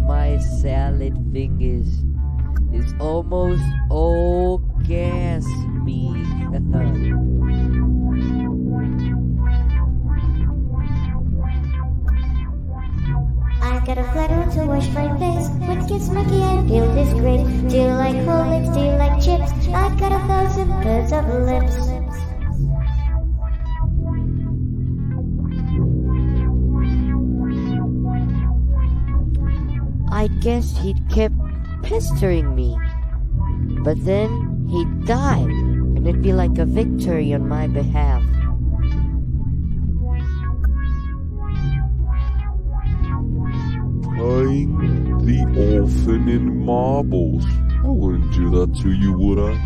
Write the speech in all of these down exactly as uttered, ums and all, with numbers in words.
my salad fingers is almost orgasmic. I got a flutter to wash my face. When it gets smoky, I feel this great. Do you like whole lips? Do you like chips? I got a thousand pairs of lips. I guess he'd kept pestering me, but then he'd die, and it'd be like a victory on my behalf. Playing the orphan in marbles. I wouldn't do that to you, would I?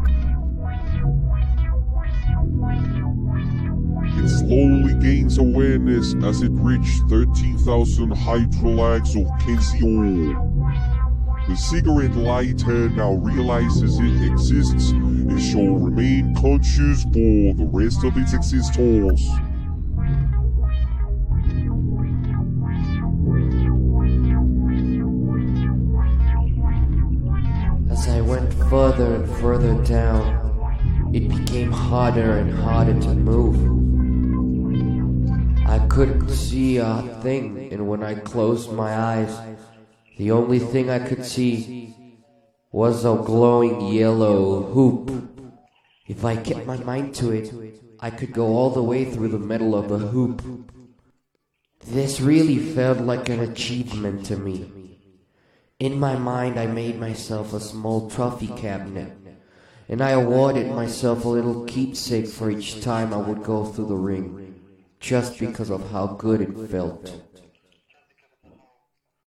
It slowly gains awareness as it reached thirteen thousand hydrolags of Kensiol. The cigarette lighter now realizes it exists and shall remain conscious for the rest of its existence. As I went further and further down, it became harder and harder to move. I couldn't see a thing, and when I closed my eyes, the only thing I could see was a glowing yellow hoop. If I kept my mind to it, I could go all the way through the middle of the hoop. This really felt like an achievement to me. In my mind, I made myself a small trophy cabinet, and I awarded myself a little keepsake for each time I would go through the ring, just because of how good it felt.